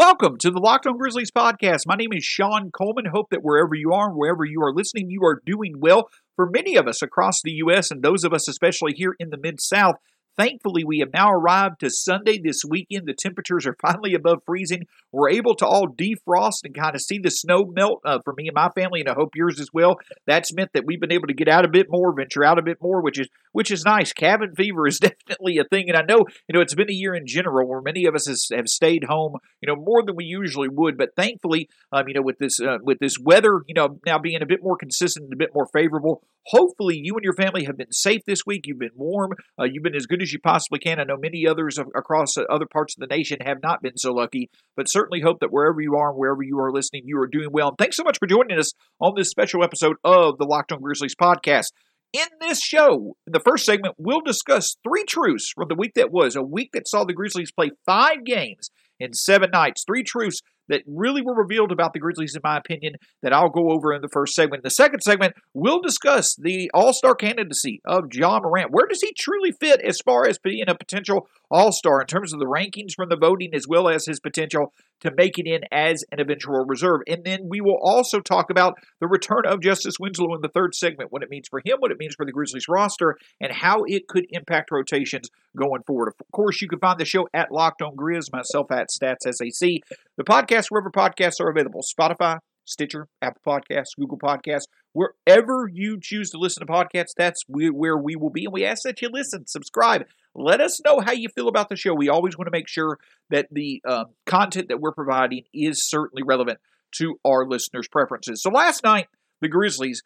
Welcome to the Locked On Grizzlies podcast. My name is Sean Coleman. Hope that wherever you are listening, you are doing well. For many of us across the U.S. and those of us especially here in the Mid-South, thankfully, we have now arrived to Sunday this weekend. The temperatures are finally above freezing. We're able to all defrost and kind of see the snow melt for me and my family, and I hope yours as well. That's meant that we've been able to get out a bit more, venture out a bit more, which is nice. Cabin fever is definitely a thing, and I know it's been a year in general where many of us have stayed home, more than we usually would. But thankfully, with this weather, now being a bit more consistent and a bit more favorable. Hopefully, you and your family have been safe this week. You've been warm. You've been as good as you possibly can. I know many others across other parts of the nation have not been so lucky, but certainly hope that wherever you are and wherever you are listening, you are doing well. And thanks so much for joining us on this special episode of the Locked On Grizzlies podcast. In this show, in the first segment, we'll discuss 3 truths from the week that was, a week that saw the Grizzlies play 5 games in 7 nights. 3 truths that really were revealed about the Grizzlies, in my opinion, that I'll go over in the first segment. In the second segment, we'll discuss the All-Star candidacy of Ja Morant. Where does he truly fit as far as being a potential All-Star in terms of the rankings from the voting as well as his potential to make it in as an eventual reserve? And then we will also talk about the return of Justice Winslow in the third segment, what it means for him, what it means for the Grizzlies roster, and how it could impact rotations going forward. Of course, you can find the show at Locked On Grizz, myself at StatsSAC. The podcast, wherever podcasts are available, Spotify, Stitcher, Apple Podcasts, Google Podcasts, wherever you choose to listen to podcasts, that's where we will be. And we ask that you listen, subscribe. Let us know how you feel about the show. We always want to make sure that the content that we're providing is certainly relevant to our listeners' preferences. So last night, the Grizzlies,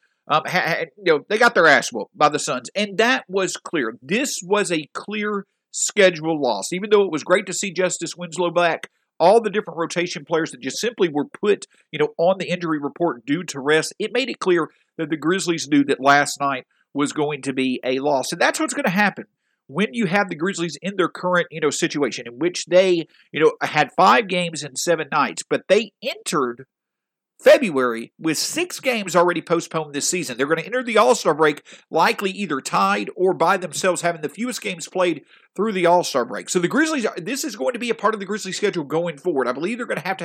they got their ass whooped by the Suns, and that was clear. This was a clear schedule loss. Even though it was great to see Justice Winslow back, all the different rotation players that just simply were put, on the injury report due to rest, it made it clear that the Grizzlies knew that last night was going to be a loss. And that's what's going to happen when you have the Grizzlies in their current, situation in which they, had 5 games in 7 nights, but they entered February with 6 games already postponed this season. They're going to enter the All-Star break likely either tied or by themselves having the fewest games played through the All-Star break. So the Grizzlies, this is going to be a part of the Grizzlies schedule going forward. I believe they're going to have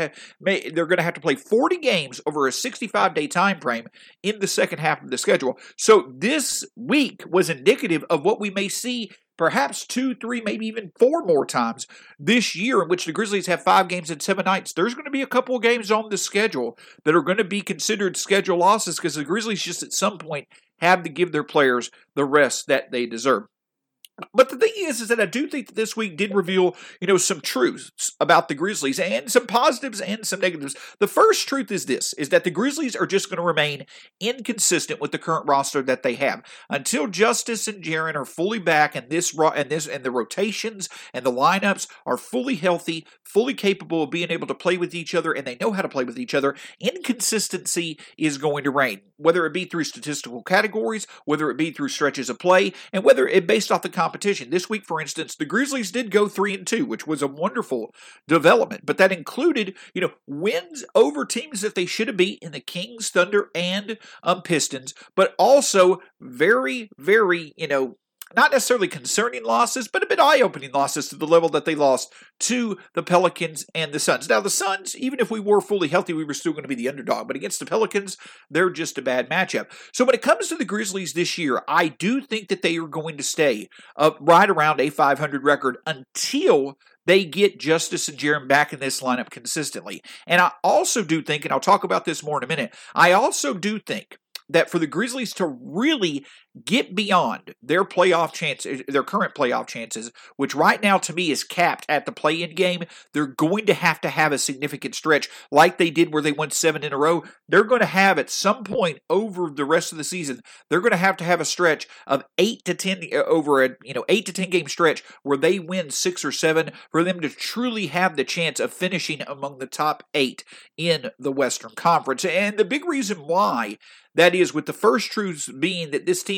to play 40 games over a 65-day time frame in the second half of the schedule. So this week was indicative of what we may see perhaps 2, 3, maybe even 4 more times this year in which the Grizzlies have 5 games in 7 nights. There's going to be a couple of games on the schedule that are going to be considered schedule losses because the Grizzlies just at some point have to give their players the rest that they deserve. But the thing is that I do think that this week did reveal, some truths about the Grizzlies and some positives and some negatives. The first truth is this, is that the Grizzlies are just going to remain inconsistent with the current roster that they have. Until Justice and Jaren are fully back and the rotations and the lineups are fully healthy, fully capable of being able to play with each other, and they know how to play with each other, inconsistency is going to reign. Whether it be through statistical categories, whether it be through stretches of play, and whether it based off the competition. This week, for instance, the Grizzlies did go 3-2, which was a wonderful development, but that included, wins over teams that they should have beat in the Kings, Thunder, and Pistons, but also very, very, not necessarily concerning losses, but a bit eye-opening losses to the level that they lost to the Pelicans and the Suns. Now, the Suns, even if we were fully healthy, we were still going to be the underdog. But against the Pelicans, they're just a bad matchup. So when it comes to the Grizzlies this year, I do think that they are going to stay right around a 500 record until they get Justice and Jaren back in this lineup consistently. And I also do think, and I'll talk about this more in a minute, I also do think that for the Grizzlies to really get beyond their playoff chances, their current playoff chances, which right now to me is capped at the play-in game, they're going to have a significant stretch like they did where they won 7 in a row. They're going to have at some point over the rest of the season, they're going to have a stretch of 8 to 10 over a 8 to 10 game stretch where they win 6 or 7 for them to truly have the chance of finishing among the top 8 in the Western Conference. And the big reason why that is, with the first truths being that this team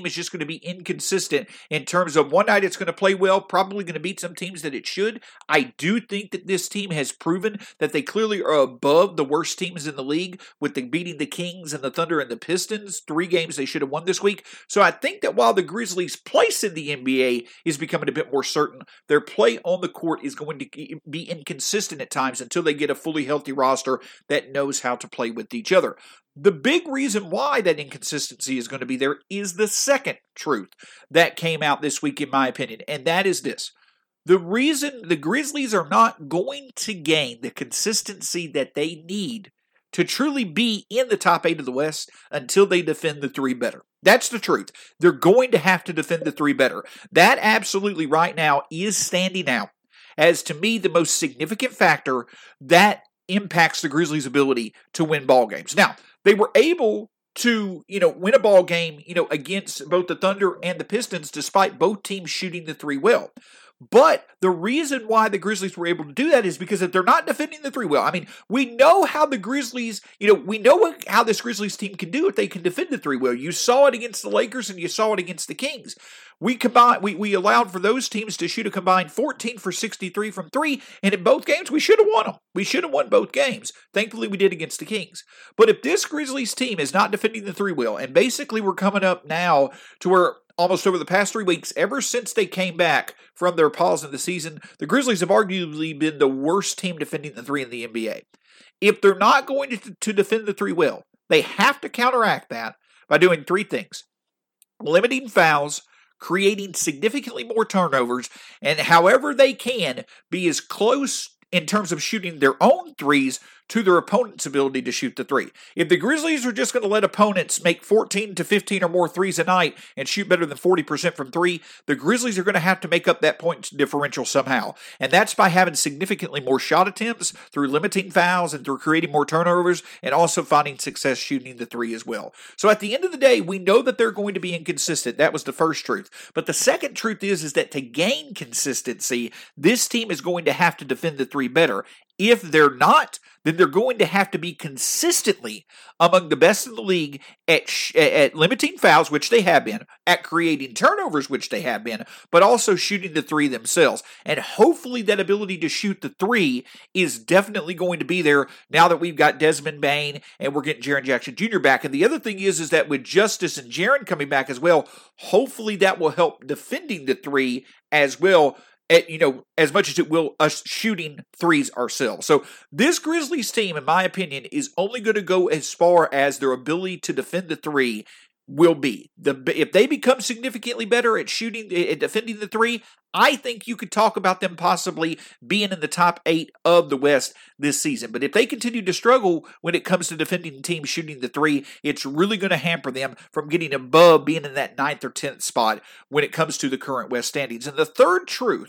team is just going to be inconsistent in terms of one night it's going to play well, probably going to beat some teams that it should. I do think that this team has proven that they clearly are above the worst teams in the league with beating the Kings and the Thunder and the Pistons, 3 games they should have won this week. So I think that while the Grizzlies' place in the NBA is becoming a bit more certain, their play on the court is going to be inconsistent at times until they get a fully healthy roster that knows how to play with each other. The big reason why that inconsistency is going to be there is the second truth that came out this week, in my opinion, and that is this. The reason the Grizzlies are not going to gain the consistency that they need to truly be in the top 8 of the West until they defend the 3 better. That's the truth. They're going to have to defend the 3 better. That absolutely right now is standing out as, to me, the most significant factor that impacts the Grizzlies' ability to win ball games. Now, they were able to, win a ball game, against both the Thunder and the Pistons, despite both teams shooting the 3 well. But the reason why the Grizzlies were able to do that is because if they're not defending the 3 well. I mean, we know how the Grizzlies, we know how this Grizzlies team can do if they can defend the 3 well. You saw it against the Lakers and you saw it against the Kings. We allowed for those teams to shoot a combined 14 for 63 from 3, and in both games, we should have won them. We should have won both games. Thankfully, we did against the Kings. But if this Grizzlies team is not defending the 3 well, and basically we're coming up now to where almost over the past 3 weeks, ever since they came back from their pause in the season, the Grizzlies have arguably been the worst team defending the 3 in the NBA. If they're not going to defend the 3 well, they have to counteract that by doing 3 things. Limiting fouls, creating significantly more turnovers, and however they can be as close in terms of shooting their own threes to their opponent's ability to shoot the 3. If the Grizzlies are just going to let opponents make 14 to 15 or more threes a night and shoot better than 40% from 3, the Grizzlies are going to have to make up that point differential somehow. And that's by having significantly more shot attempts, through limiting fouls, and through creating more turnovers, and also finding success shooting the 3 as well. So at the end of the day, we know that they're going to be inconsistent. That was the first truth. But the second truth is that to gain consistency, this team is going to have to defend the 3 better. If they're not, then they're going to have to be consistently among the best in the league at limiting fouls, which they have been, at creating turnovers, which they have been, but also shooting the 3 themselves. And hopefully that ability to shoot the 3 is definitely going to be there now that we've got Desmond Bane and we're getting Jaren Jackson Jr. back. And the other thing is that with Justice and Jaren coming back as well, hopefully that will help defending the 3 as well, as much as it will us shooting 3s ourselves. So this Grizzlies team, in my opinion, is only going to go as far as their ability to defend the 3 will be. If they become significantly better at defending the 3, I think you could talk about them possibly being in the top 8 of the West this season. But if they continue to struggle when it comes to defending teams shooting the 3, it's really going to hamper them from getting above being in that 9th or 10th spot when it comes to the current West standings. And the third truth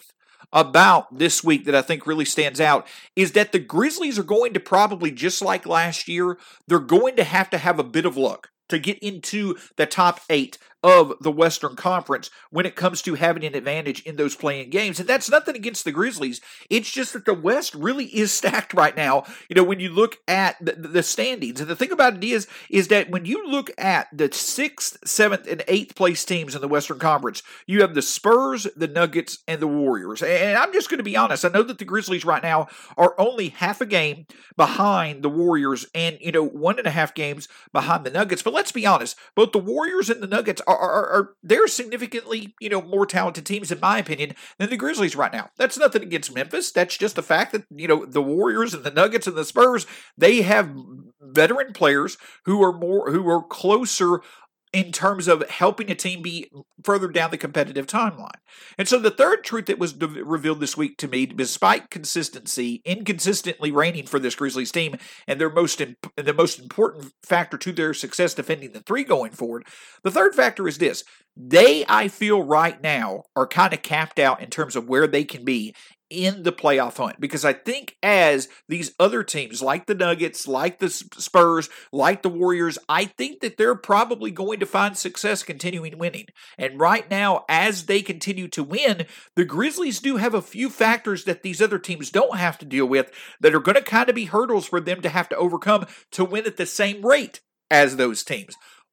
about this week that I think really stands out is that the Grizzlies are going to probably, just like last year, they're going to have a bit of luck to get into the top 8 of the Western Conference when it comes to having an advantage in those playing games. And that's nothing against the Grizzlies. It's just that the West really is stacked right now, when you look at the standings. And the thing about it is that when you look at the 6th, 7th, and 8th place teams in the Western Conference, you have the Spurs, the Nuggets, and the Warriors. And I'm just going to be honest. I know that the Grizzlies right now are only half a game behind the Warriors and, 1.5 games behind the Nuggets. But let's be honest, both the Warriors and the Nuggets are they're significantly, more talented teams, in my opinion, than the Grizzlies right now. That's nothing against Memphis. That's just the fact that, the Warriors and the Nuggets and the Spurs, they have veteran players who are closer in terms of helping a team be further down the competitive timeline. And so the third truth that was revealed this week to me, despite inconsistently reigning for this Grizzlies team, and the most important factor to their success defending the 3 going forward, the third factor is this. They, I feel right now, are kind of capped out in terms of where they can be in the playoff hunt, because I think as these other teams like the Nuggets, like the Spurs, like the Warriors, I think that they're probably going to find success continuing winning. And right now, as they continue to win, the Grizzlies do have a few factors that these other teams don't have to deal with that are going to kind of be hurdles for them to have to overcome to win at the same rate as those teams.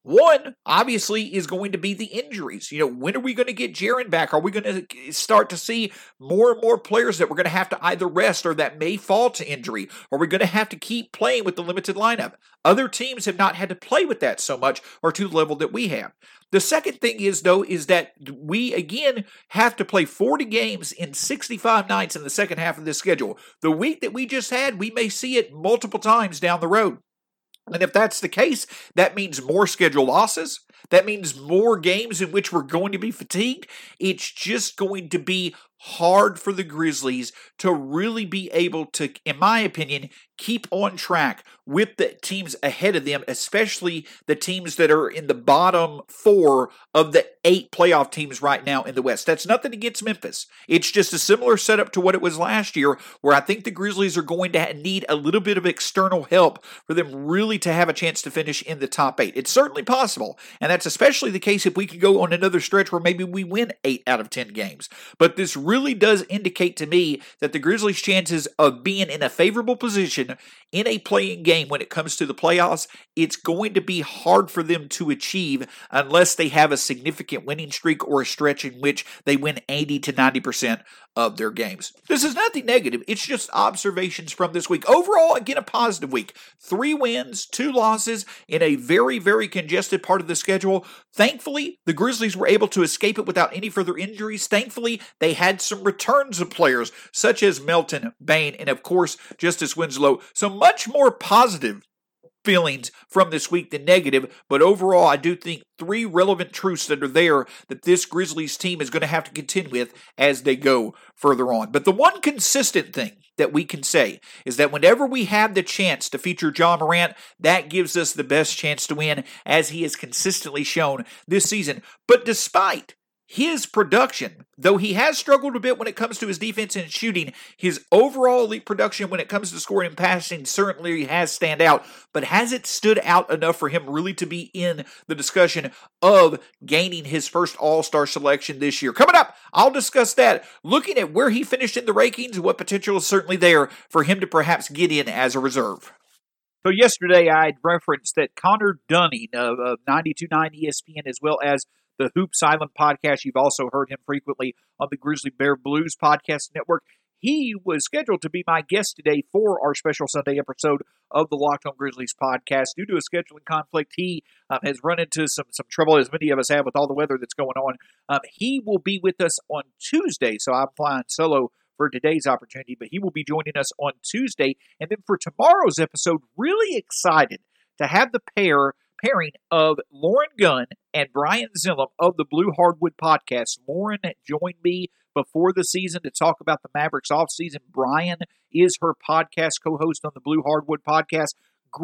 One, obviously, is going to be the injuries. When are we going to get Jaren back? Are we going to start to see more and more players that we're going to have to either rest or that may fall to injury? Are we going to have to keep playing with the limited lineup? Other teams have not had to play with that so much or to the level that we have. The second thing is that we, again, have to play 40 games in 65 nights in the second half of this schedule. The week that we just had, we may see it multiple times down the road. And if that's the case, that means more schedule losses. That means more games in which we're going to be fatigued. It's just going to be hard for the Grizzlies to really be able to, in my opinion, keep on track with the teams ahead of them, especially the teams that are in the bottom 4 of the 8 playoff teams right now in the West. That's nothing against Memphis. It's just a similar setup to what it was last year, where I think the Grizzlies are going to need a little bit of external help for them really to have a chance to finish in the top 8. It's certainly possible, and that's especially the case if we could go on another stretch where maybe we win 8 out of 10 games. But this really does indicate to me that the Grizzlies' chances of being in a favorable position in a playing game when it comes to the playoffs, it's going to be hard for them to achieve unless they have a significant winning streak or a stretch in which they win 80 to 90% of their games. This is nothing negative. It's just observations from this week. Overall, again, a positive week. 3 wins, 2 losses in a very, very congested part of the schedule. Thankfully, the Grizzlies were able to escape it without any further injuries. Thankfully, they had some returns of players such as Melton, Bane, and of course, Justice Winslow. So much more positive feelings from this week than negative, but overall I do think 3 relevant truths that are there that this Grizzlies team is going to have to contend with as they go further on. But the one consistent thing that we can say is that whenever we have the chance to feature Ja Morant, that gives us the best chance to win, as he has consistently shown this season. But despite his production, though he has struggled a bit when it comes to his defense and shooting, his overall elite production when it comes to scoring and passing certainly has stand out. But has it stood out enough for him really to be in the discussion of gaining his first All-Star selection this year? Coming up, I'll discuss that, looking at where he finished in the rankings and what potential is certainly there for him to perhaps get in as a reserve. So yesterday I had referenced that Connor Dunning of 92.9 ESPN, as well as the Hoops Island podcast. You've also heard him frequently on the Grizzly Bear Blues podcast network. He was scheduled to be my guest today for our special Sunday episode of the Locked On Grizzlies podcast. Due to a scheduling conflict, he has run into some trouble, as many of us have with all the weather that's going on. He will be with us on Tuesday, so I'm flying solo for today's opportunity, but he will be joining us on Tuesday. And then for tomorrow's episode, really excited to have the pairing of Lauren Gunn and Brian Zillum of the Blue Hardwood podcast. Lauren joined me before the season to talk about the Mavericks offseason. Brian is her podcast co-host on the Blue Hardwood podcast.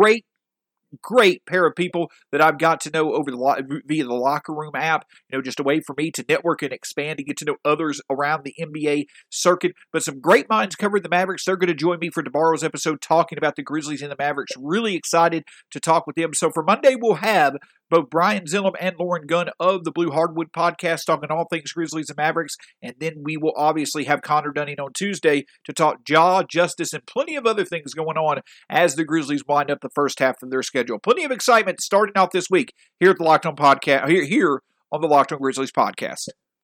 Great pair of people that I've got to know via the Locker Room app, just a way for me to network and expand and get to know others around the NBA circuit. But some great minds covering the Mavericks. They're going to join me for tomorrow's episode talking about the Grizzlies and the Mavericks. Really excited to talk with them. So for Monday, we'll have both Brian Zillum and Lauren Gunn of the Blue Hardwood podcast talking all things Grizzlies and Mavericks. And then we will obviously have Connor Dunning on Tuesday to talk Ja, Justice, and plenty of other things going on as the Grizzlies wind up the first half of their schedule. Plenty of excitement starting out this week here at the Locked On podcast, here on the Locked On Grizzlies podcast.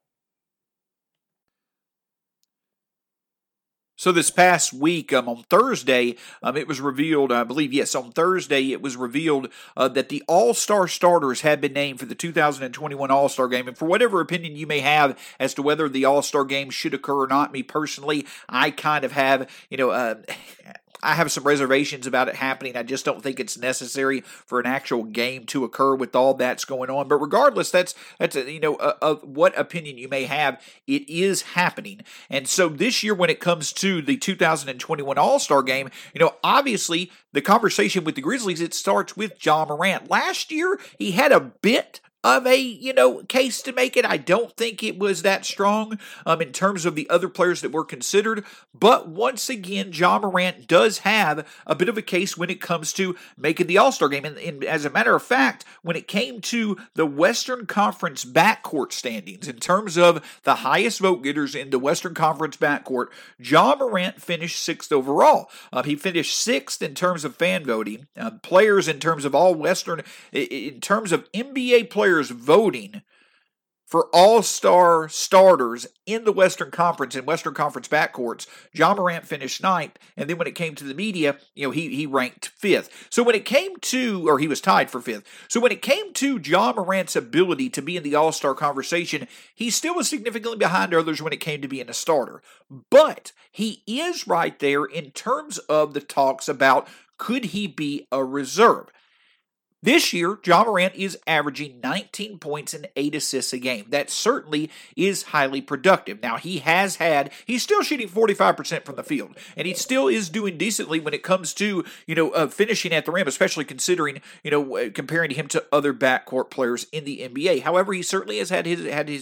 So this past week, on Thursday, it was revealed, I believe, on Thursday it was revealed that the All-Star starters had been named for the 2021 All-Star Game. And for whatever opinion you may have as to whether the All-Star Game should occur or not, me personally, I kind of have, I have some reservations about it happening. I just don't think it's necessary for an actual game to occur with all that's going on. But regardless, that's of what opinion you may have, it is happening. And so this year, when it comes to the 2021 All-Star Game, obviously the conversation with the Grizzlies, it starts with Ja Morant. Last year, he had a bit of a, case to make it. I don't think it was that strong in terms of the other players that were considered. But once again, Ja Morant does have a bit of a case when it comes to making the All-Star game. And as a matter of fact, when it came to the Western Conference backcourt standings, in terms of the highest vote getters in the Western Conference backcourt, Ja Morant finished 6th overall. He finished 6th in terms of fan voting. Players in terms of all Western, in terms of NBA players voting for all-star starters in the Western Conference and Western Conference backcourts, Ja Morant finished 9th, and then when it came to the media, he ranked 5th. So when it came to, or he was tied for 5th. So when it came to Ja Morant's ability to be in the all-star conversation, he still was significantly behind others when it came to being a starter. But he is right there in terms of the talks about could he be a reserve. This year, Ja Morant is averaging 19 points and 8 assists a game. That certainly is highly productive. Now, he's still shooting 45% from the field, and he still is doing decently when it comes to, finishing at the rim, especially considering, comparing him to other backcourt players in the NBA. However, he certainly has had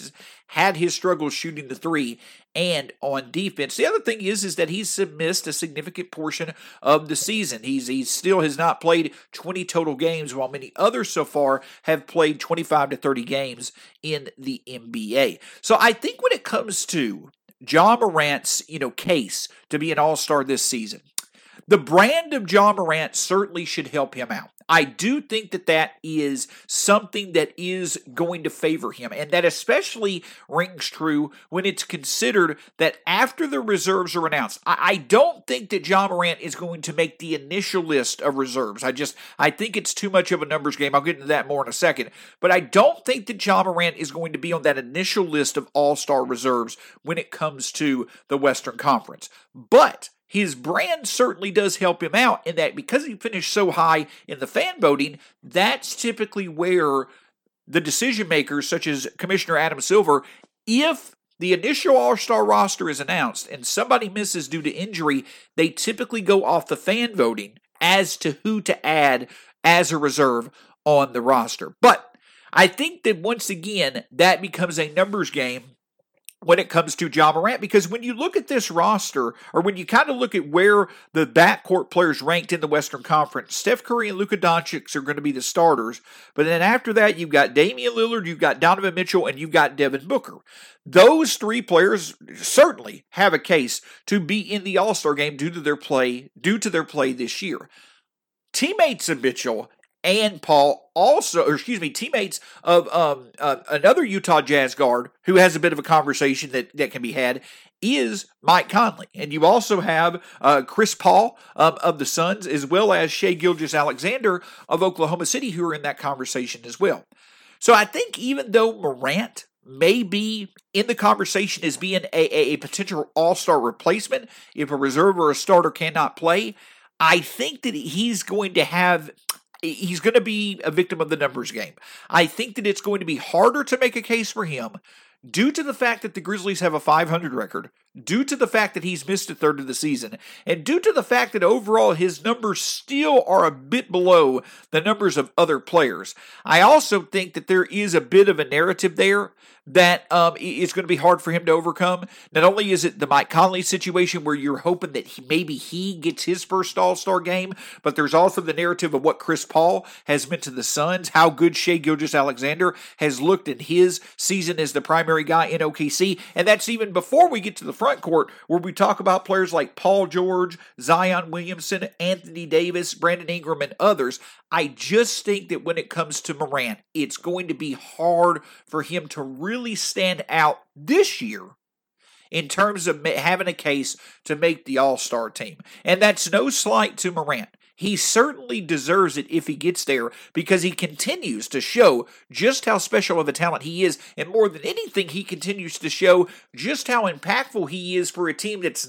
his struggles shooting the three and on defense. The other thing is that he's missed a significant portion of the season. He still has not played 20 total games, while many others so far have played 25 to 30 games in the NBA. So I think when it comes to Ja Morant's, case to be an all-star this season, the brand of Ja Morant certainly should help him out. I do think that is something that is going to favor him, and that especially rings true when it's considered that after the reserves are announced. I don't think that Ja Morant is going to make the initial list of reserves. I think it's too much of a numbers game. I'll get into that more in a second, but I don't think that Ja Morant is going to be on that initial list of all-star reserves when it comes to the Western Conference. But his brand certainly does help him out in that because he finished so high in the fan voting, that's typically where the decision makers, such as Commissioner Adam Silver, if the initial all-star roster is announced and somebody misses due to injury, they typically go off the fan voting as to who to add as a reserve on the roster. But I think that once again, that becomes a numbers game when it comes to Ja Morant, because when you look at this roster, or when you kind of look at where the backcourt players ranked in the Western Conference, Steph Curry and Luka Doncic are going to be the starters, but then after that, you've got Damian Lillard, you've got Donovan Mitchell, and you've got Devin Booker. Those three players certainly have a case to be in the All-Star game due to their play this year. Teammates of Mitchell and Paul teammates of another Utah Jazz guard who has a bit of a conversation that can be had is Mike Conley. And you also have Chris Paul of the Suns, as well as Shai Gilgeous-Alexander of Oklahoma City, who are in that conversation as well. So I think even though Morant may be in the conversation as being a potential all-star replacement if a reserve or a starter cannot play, I think that he's going to be a victim of the numbers game. I think that it's going to be harder to make a case for him due to the fact that the Grizzlies have a .500 record, due to the fact that he's missed a third of the season, and due to the fact that overall his numbers still are a bit below the numbers of other players. I also think that there is a bit of a narrative there that it's going to be hard for him to overcome. Not only is it the Mike Conley situation where you're hoping that maybe he gets his first All-Star game, but there's also the narrative of what Chris Paul has meant to the Suns, how good Shai Gilgeous-Alexander has looked in his season as the primary guy in OKC, and that's even before we get to the front court where we talk about players like Paul George, Zion Williamson, Anthony Davis, Brandon Ingram, and others. I just think that when it comes to Morant, it's going to be hard for him to really stand out this year in terms of having a case to make the All-Star team. And that's no slight to Morant. He certainly deserves it if he gets there because he continues to show just how special of a talent he is. And more than anything, he continues to show just how impactful he is for a team that's not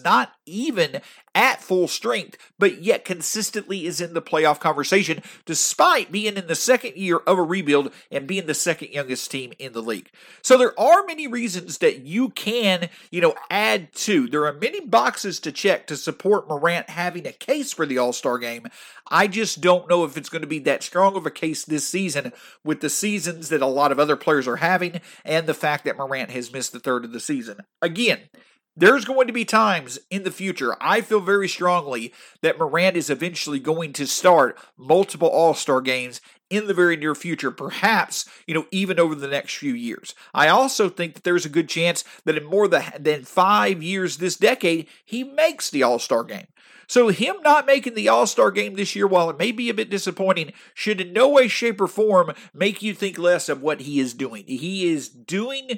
even at full strength, but yet consistently is in the playoff conversation, despite being in the second year of a rebuild and being the second youngest team in the league. So there are many reasons that you can, add to. There are many boxes to check to support Morant having a case for the All-Star game. I just don't know if it's going to be that strong of a case this season with the seasons that a lot of other players are having and the fact that Morant has missed the third of the season. Again, there's going to be times in the future, I feel very strongly, that Morant is eventually going to start multiple All-Star games in the very near future, perhaps, even over the next few years. I also think that there's a good chance that in more than 5 years this decade, he makes the All-Star game. So him not making the All-Star game this year, while it may be a bit disappointing, should in no way, shape, or form make you think less of what he is doing. He is doing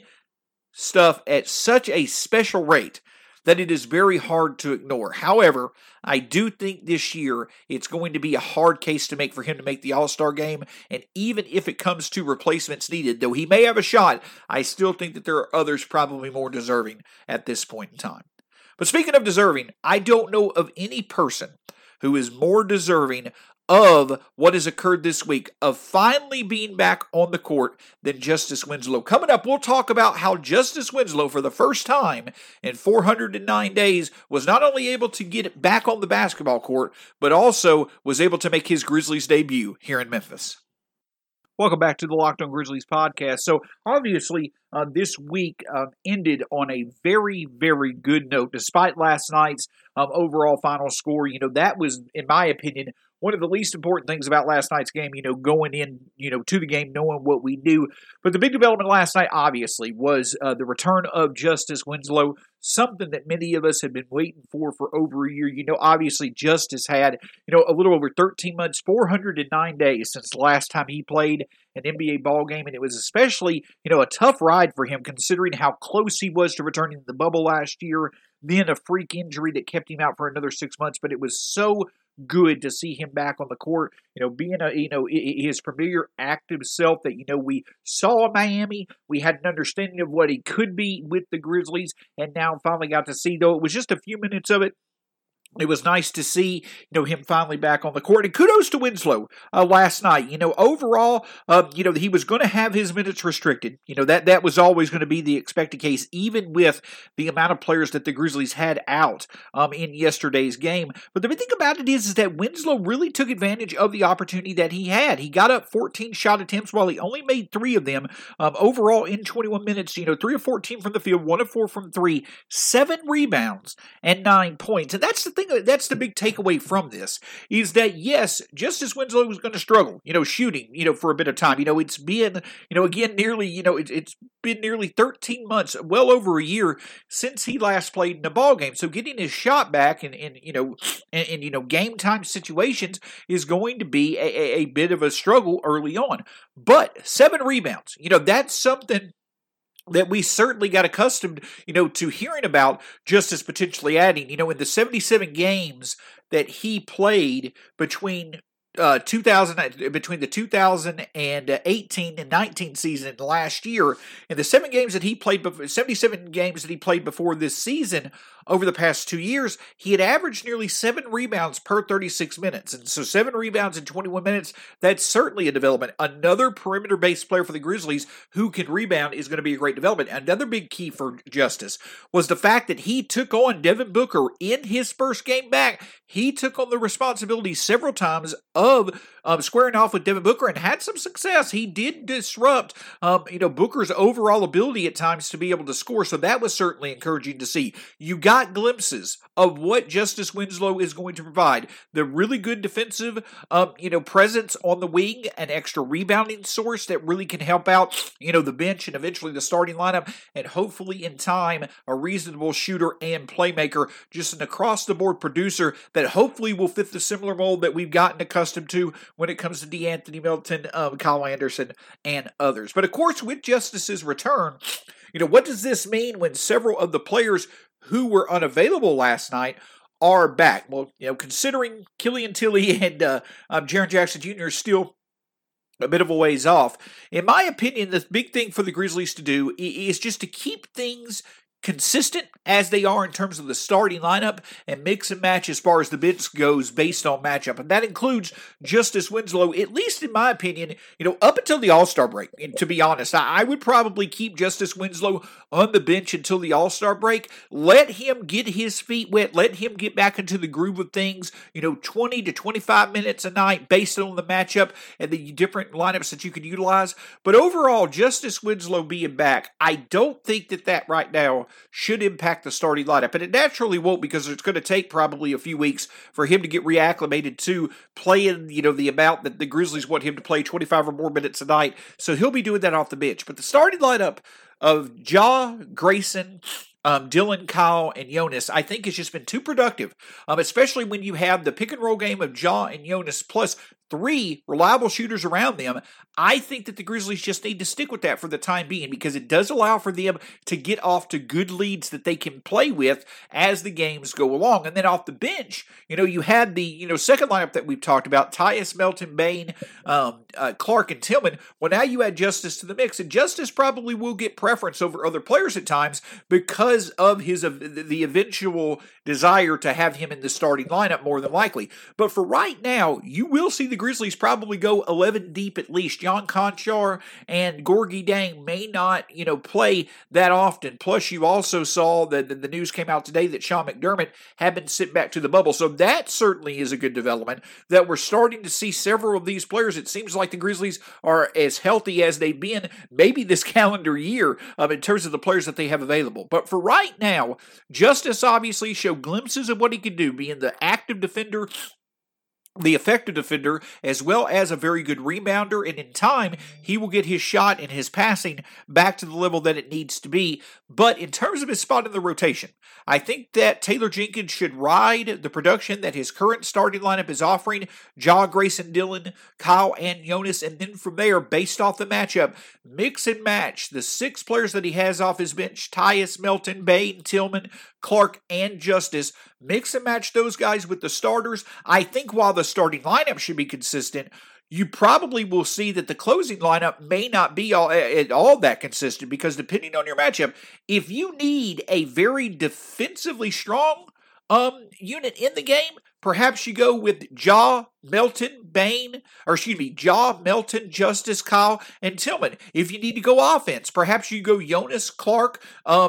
stuff at such a special rate that it is very hard to ignore. However, I do think this year it's going to be a hard case to make for him to make the All-Star game, and even if it comes to replacements needed, though he may have a shot, I still think that there are others probably more deserving at this point in time. But speaking of deserving, I don't know of any person who is more deserving of what has occurred this week, of finally being back on the court, than Justice Winslow. Coming up, we'll talk about how Justice Winslow, for the first time in 409 days, was not only able to get back on the basketball court, but also was able to make his Grizzlies debut here in Memphis. Welcome back to the Locked On Grizzlies podcast. So, obviously, this week ended on a very, very good note. Despite last night's overall final score, that was, in my opinion, one of the least important things about last night's game, going in, to the game, knowing what we knew. But the big development last night, obviously, was the return of Justice Winslow, something that many of us had been waiting for over a year. Obviously, Justice had, a little over 13 months, 409 days since the last time he played an NBA ball game, and it was especially, a tough ride for him considering how close he was to returning to the bubble last year, then a freak injury that kept him out for another 6 months, but it was so good to see him back on the court, being his familiar active self that, we saw in Miami. We had an understanding of what he could be with the Grizzlies, and now finally got to see, though it was just a few minutes of it. It was nice to see, him finally back on the court. And kudos to Winslow last night. Overall, he was going to have his minutes restricted. That was always going to be the expected case, even with the amount of players that the Grizzlies had out in yesterday's game. But the big thing about it is that Winslow really took advantage of the opportunity that he had. He got up 14 shot attempts while he only made 3 of them. Overall, in 21 minutes, 3 of 14 from the field, 1 of 4 from 3, 7 rebounds, and 9 points. And that's the thing. That's the big takeaway from this, is that, yes, Justice Winslow was going to struggle, shooting, for a bit of time. It's been, again, nearly, it's been nearly 13 months, well over a year since he last played in a ball game. So getting his shot back in game time situations is going to be a bit of a struggle early on. But 7 rebounds, that's something that we certainly got accustomed, to hearing about Justice potentially adding. In the 77 games that he played between the 2018 and 19 season last year, in the 77 games that he played before this season, over the past 2 years, he had averaged nearly 7 rebounds per 36 minutes. And so 7 rebounds in 21 minutes, that's certainly a development. Another perimeter-based player for the Grizzlies who can rebound is going to be a great development. Another big key for Justice was the fact that he took on Devin Booker in his first game back. He took on the responsibility several times of squaring off with Devin Booker and had some success. He did disrupt, Booker's overall ability at times to be able to score. So that was certainly encouraging to see. You got glimpses of what Justice Winslow is going to provide. The really good defensive, presence on the wing, an extra rebounding source that really can help out, the bench and eventually the starting lineup, and hopefully in time, a reasonable shooter and playmaker, just an across-the-board producer that hopefully will fit the similar mold that we've gotten accustomed to when it comes to DeAnthony Melton, Kyle Anderson, and others. But of course, with Justice's return, what does this mean when several of the players who were unavailable last night are back? Well, considering Killian Tilly and Jaren Jackson Jr. is still a bit of a ways off, in my opinion, the big thing for the Grizzlies to do is just to keep things consistent as they are in terms of the starting lineup and mix and match as far as the bench goes based on matchup. And that includes Justice Winslow, at least in my opinion, up until the All-Star break. And to be honest, I would probably keep Justice Winslow on the bench until the All-Star break. Let him get his feet wet. Let him get back into the groove of things, 20 to 25 minutes a night based on the matchup and the different lineups that you could utilize. But overall, Justice Winslow being back, I don't think that right now should impact the starting lineup. And it naturally won't, because it's going to take probably a few weeks for him to get reacclimated to playing, the amount that the Grizzlies want him to play, 25 or more minutes a night. So he'll be doing that off the bench. But the starting lineup of Ja, Grayson, Dylan, Kyle, and Jonas, I think has just been too productive, especially when you have the pick and roll game of Ja and Jonas plus 3 reliable shooters around them. I think that the Grizzlies just need to stick with that for the time being, because it does allow for them to get off to good leads that they can play with as the games go along. And then off the bench, you had the second lineup that we've talked about: Tyus, Melton, Bane, Clark, and Tillman. Well, now you add Justice to the mix, and Justice probably will get preference over other players at times because of the eventual desire to have him in the starting lineup more than likely. But for right now, you will see the Grizzlies probably go 11 deep at least. John Conchar and Gorgui Dieng may not, play that often. Plus, you also saw that the news came out today that Sean McDermott had been sent back to the bubble. So that certainly is a good development, that we're starting to see several of these players. It seems like the Grizzlies are as healthy as they've been maybe this calendar year in terms of the players that they have available. But for right now, Justice obviously showed glimpses of what he could do, being the active defender, the effective defender, as well as a very good rebounder, and in time, he will get his shot and his passing back to the level that it needs to be. But in terms of his spot in the rotation, I think that Taylor Jenkins should ride the production that his current starting lineup is offering: Ja, Grayson, Dylan, Kyle, and Jonas, and then from there, based off the matchup, mix and match the 6 players that he has off his bench: Tyus, Melton, Bane, Tillman, Clark, and Justice. Mix and match those guys with the starters. I think while the starting lineup should be consistent, you probably will see that the closing lineup may not be all that consistent, because depending on your matchup, if you need a very defensively strong unit in the game, perhaps you go with Ja, Melton, Justice, Kyle, and Tillman. If you need to go offense, perhaps you go Jonas, Clark,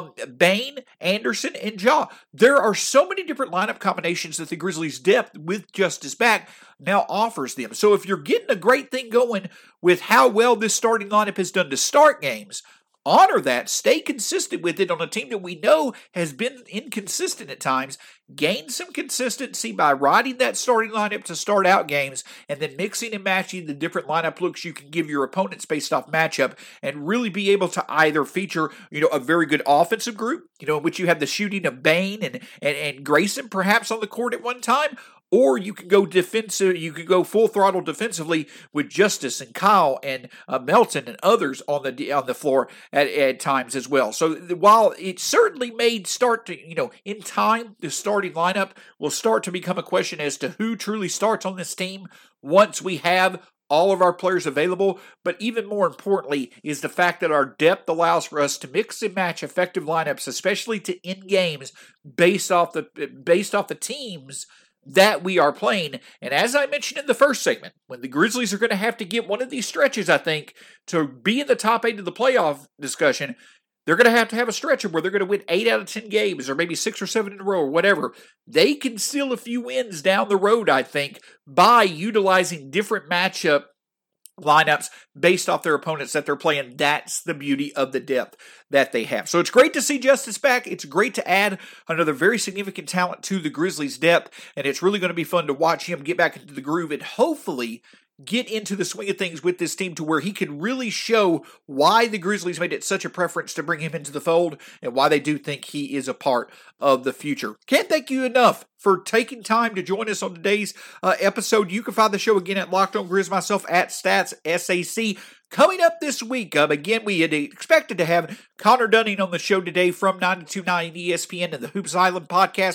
Bane, Anderson, and Ja. There are so many different lineup combinations that the Grizzlies' depth with Justice back now offers them. So if you're getting a great thing going with how well this starting lineup has done to start games, honor that, stay consistent with it on a team that we know has been inconsistent at times. Gain some consistency by riding that starting lineup to start out games, and then mixing and matching the different lineup looks you can give your opponents based off matchup, and really be able to either feature, a very good offensive group, in which you have the shooting of Bane and Grayson perhaps on the court at one time, or you can go defensive. You can go full throttle defensively with Justice and Kyle and Melton and others on the floor at times as well. So while it certainly may start to, in time, the starting lineup will start to become a question as to who truly starts on this team once we have all of our players available. But even more importantly is the fact that our depth allows for us to mix and match effective lineups, especially to end games based off the teams that we are playing. And as I mentioned in the first segment, when the Grizzlies are going to have to get one of these stretches, I think, to be in the top 8 of the playoff discussion, they're going to have a stretch where they're going to win 8 out of 10 games, or maybe 6 or 7 in a row, or whatever. They can steal a few wins down the road, I think, by utilizing different matchup lineups based off their opponents that they're playing. That's the beauty of the depth that they have. So it's great to see Justice back. It's great to add another very significant talent to the Grizzlies' depth, and it's really going to be fun to watch him get back into the groove and hopefully get into the swing of things with this team to where he can really show why the Grizzlies made it such a preference to bring him into the fold, and why they do think he is a part of the future. Can't thank you enough for taking time to join us on today's episode. You can find the show again at Locked On Grizz, myself at Stats SAC. Coming up this week, again, we had expected to have Connor Dunning on the show today from 92.9 ESPN and the Hoops Island podcast,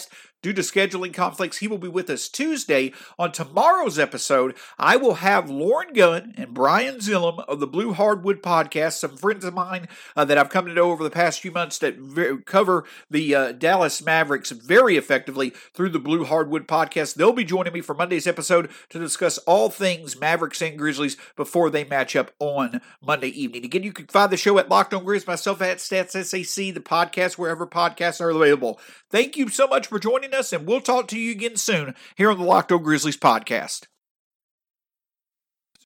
due to scheduling conflicts, he will be with us Tuesday. On tomorrow's episode, I will have Lauren Gunn and Brian Zillum of the Blue Hardwood Podcast, some friends of mine that I've come to know over the past few months that cover the Dallas Mavericks very effectively through the Blue Hardwood Podcast. They'll be joining me for Monday's episode to discuss all things Mavericks and Grizzlies before they match up on Monday evening. Again, you can find the show at Locked On Grizz, myself at StatsSAC, the podcast wherever podcasts are available. Thank you so much for joining us, and we'll talk to you again soon here on the Locked On Grizzlies podcast.